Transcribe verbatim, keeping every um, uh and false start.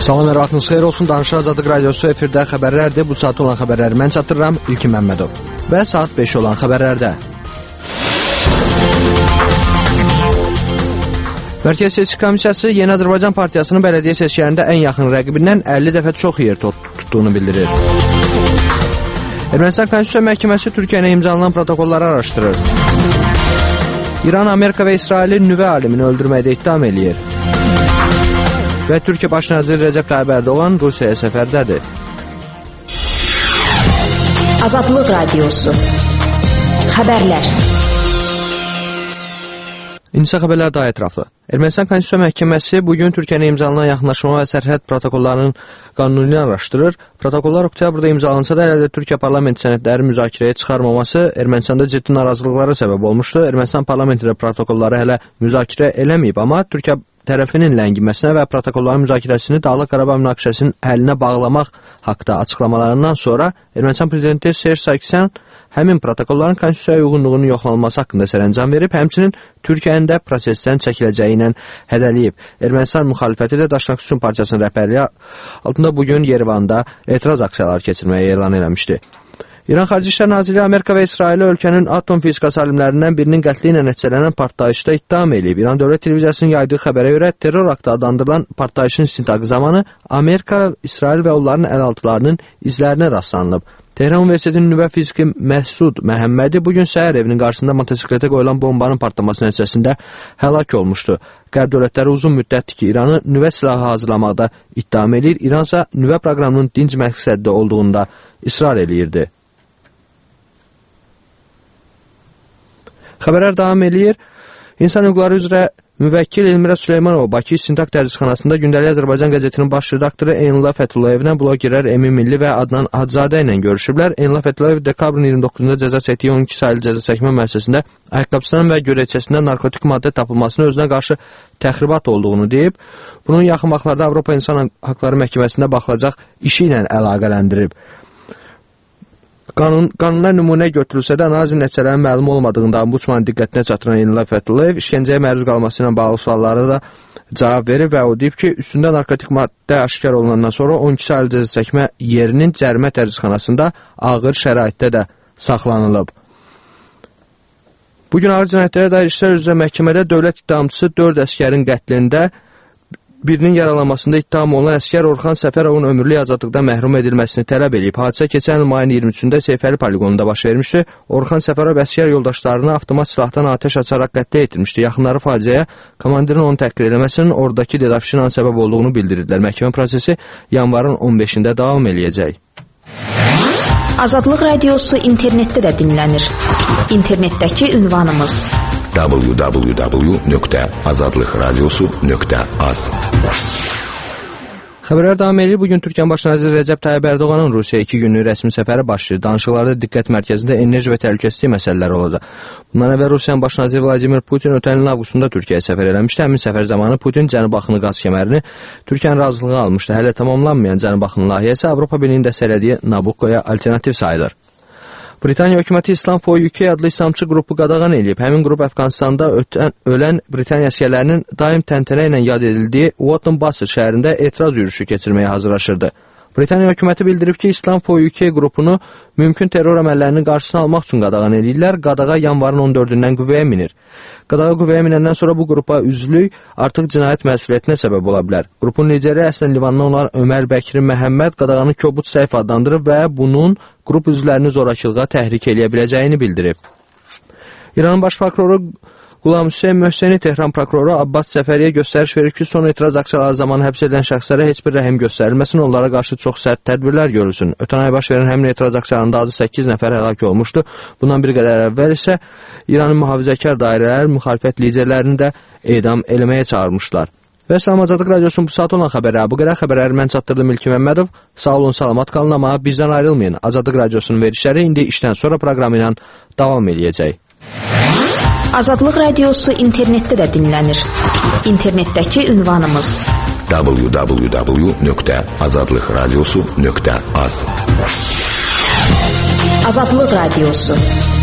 Salam, hər vaxtınız xeyir olsun. Danışıq Azadlıq Radiosu efirdə xəbərlərdir. Bu saat olan xəbərləri mən çatdırıram, İlkin Məmmədov. Və saat beş olan xəbərlərdə. Mərkəzi Seçki Komissiyası Yeni Azərbaycan Partiyasının bələdiyyə seçkilərində ən yaxın rəqibindən əlli dəfə çox yer tutduğunu bildirir. Ermənistan Konstitusiya Məhkəməsi Türkiyə ilə imzalanan protokolları araşdırır. İran, Amerika və İsraili nüvə alimini öldürməkdə ittiham eləyir. Və Türkiyə Baş naziri Rəcəb Tayyib Ərdoğan Rusiyaya səfərdədir. Azadlıq Radiosu Xəbərlər. İndisə xəbərlər daha ətraflı. Ermənistan Konstitusiya Məhkəməsi bugün Türkiyə ilə imzalanan yaxınlaşma və sərhəd protokollarının qanununu araşdırır. Protokollar oktyabrda imzalansa da hələ də Türkiyə parlamenti sənədləri müzakirəyə çıxarmaması Ermənistanda ciddi narazılıqlara səbəb olmuşdu. Ermənistan parlamenti də protokolları hələ müzakirə eləməyib, amma Türkiyə tərəfinin ləngiməsinə və protokolların müzakirəsini Dağlıq Qarabağ münaqişəsinin həllinə bağlamaq haqda açıqlamalarından sonra Ermənistan prezidenti Serj Sarkisyan həmin protokolların konstitusiyaya uyğunluğunun yoxlanılması haqqında sərəncam verib, həmçinin Türkiyənin də prosesdən çəkiləcəyi ilə hədələyib. Ermənistan müxalifəti də Daşnak Sütun Partiyasının rəhbərliyi altında bugün Yerevanda etiraz aksiyaları keçirməyə elan eləmişdi. İran Xarici İşlər Nazirliyi Amerika və İsraili ölkənin atom fizikası alimlərindən birinin qətli ilə nəticələnən partlayışda ittiham eləyib. İran Dövlət Televiziyasının yaydığı xəbərə görə terror aktı adlandırılan partlayışın istintaqı zamanı Amerika, İsrail və onların əlaltılarının izlərinə rastlanılıb. Tehran Universitetinin nüvə fiziki Məhsud Məhəmmədi bugün səhər evinin qarşısında motosikletə qoyulan bombanın partlaması nəticəsində həlak olmuşdu. Qərb dövlətləri uzun müddətdir ki, İranı nüvə silahı hazırlamaqda ittiham eləyir. İransa nüvə proqramının dinc məqsəddə olduğunda israr eləyirdi. Xəbərlər davam eləyir. İnsan hüquqları üzrə müvəkkil Elmirə Süleymanova Bakı İstintaq Dərcixanasında Gündəlik Azərbaycan qəzetinin baş redaktoru Eynullah Fətullayevlə blogerlər Emin Milli və Adnan Hadzadə ilə görüşüblər. Eynullah Fətulayev dekabrın iyirmi doqquzunda cəza çəkdiyi on iki saylı cəza çəkmə müəssisəsində ayaqqabısından və gödəkçəsindən narkotik maddə tapılmasını özünə qarşı təxribat olduğunu deyib. Bunun yaxın vaxtlarda Avropa İnsan Haqları Məhkəməsində baxılacaq işi ilə əlaqələndirib. Qanun, qanunlar nümunə götürülsə də analizin nəticələrinin məlum olmadığında ombudsmanın diqqətinə çatdıran Eynullah Fətulayev işgəncəyə məruz qalması ilə bağlı suallara da cavab verir və o deyib ki, üstündə narkotik maddə aşkar olunandan sonra on iki saylı cəza çəkmə yerinin cərimə dərcixanasında ağır şəraitdə də saxlanılıb. Bugün ağır cinayətlərə dair işlər üzrə məhkəmədə dövlət ittihamçısı dörd əskərin qətlində birinin yaralanmasında ittiham olunan əskər Orxan Səfərovun ömürlük azadlıqdan məhrum edilməsini tələb edib. Hadisə keçən il mayın iyirmi üçündə Seyfəli poligonunda baş vermişdi. Orxan Səfərov əskər yoldaşlarını avtomat silahdan atəş açaraq qətlə yetirmişdi. Yaxınları faciəyə komandirin onu təhqir eləməsinin oradakı dedafşinanın səbəb olduğunu bildirirlər. Məhkəmə prosesi yanvarın on beşində davam eləyəcək. Azadlıq Radiosu internetdə də dinlənir. İnternetdəki ünvanımız w w w nöqtə azadlıq radiosu nöqtə az. Xəbərlər davam edir. Bugün Türkiyənin Baş naziri Rəcəb Tayyib Ərdoğanın Rusiyaya iki günlük rəsmi səfəri başlayır. Danışıqlarda diqqət mərkəzində enerji və təhlükəsizlik məsələləri olacaq. Bundan əvvəl Rusiyanın Baş naziri Vladimir Putin ötən ilin avqustunda Türkiyəyə səfər eləmişdi. Həmin səfər zamanı Putin Cənub Axını qaz kəmərini Türkiyənin razılığı almışdı. Hələ tamamlanmayan Cənub Axını layihəsi Avropa Birliyinin dəstəklədiyi Nabuccoya alternativ sayılır. Britaniya hökuməti İslam for U K adlı İslamçı qrupu qadağan edib. Həmin qrup Əfqanistanda ötən, ölən Britaniya əsgərlərinin daim təntənə ilə yad edildiyi Wotton Bassett şəhərində etiraz yürüyüşü keçirməyə hazırlaşırdı. Britaniya hökuməti bildirib ki, İslam for U K qrupunu mümkün terror əməllərinin qarşısını almaq üçün qadağan edirlər. Qadağa yanvarın on dördündən qüvvəyə minir. Qadağa qüvvəyə minəndən sonra bu qrupa üzvlük artıq cinayət məsuliyyətinə səbəb ola bilər. Qrupun lideri əslən Livandan olan Ömər Bəkir Məhəmməd qadağanı kobud səhv adlandırıb və bunun qrup üzvlərini zorakılığa təhrik eləyə biləcəyini bildirib. İranın baş prokuroru Qulam Hüseyn Möhseni Tehran prokuroru Abbas Cəfəriyə göstəriş verir ki, son etiraz aksiyaları zamanı həbs edilən şəxslərə heç bir rəhim göstərilməsin, onlara qarşı çox sərt tədbirlər görülsün. Ötən ay baş verən həmin etiraz aksiyalarında azı səkkiz nəfər həlak olmuşdu. Bundan bir qədər əvvəl isə İranın mühafizəkar dairələri müxalifət liderlərini də edam eləməyə çağırmışlar. Və Salam Azadlıq Radiosunun bu saat olan xəbərləri, bu qədər xəbərləri mən çatdırdım İlkin Məmmədov. Sağ olun, salamat qalın, amma bizdən ayrılmayın. Azadlıq Radiosunun verişləri indi işdən sonra proqramı ilə davam eləyəcək. Azadlıq Radiosu internetdə də dinlənir. İnternetdəki ünvanımız w w w nöqtə azadlıq radiosu nöqtə az. Azadlıq Radiosu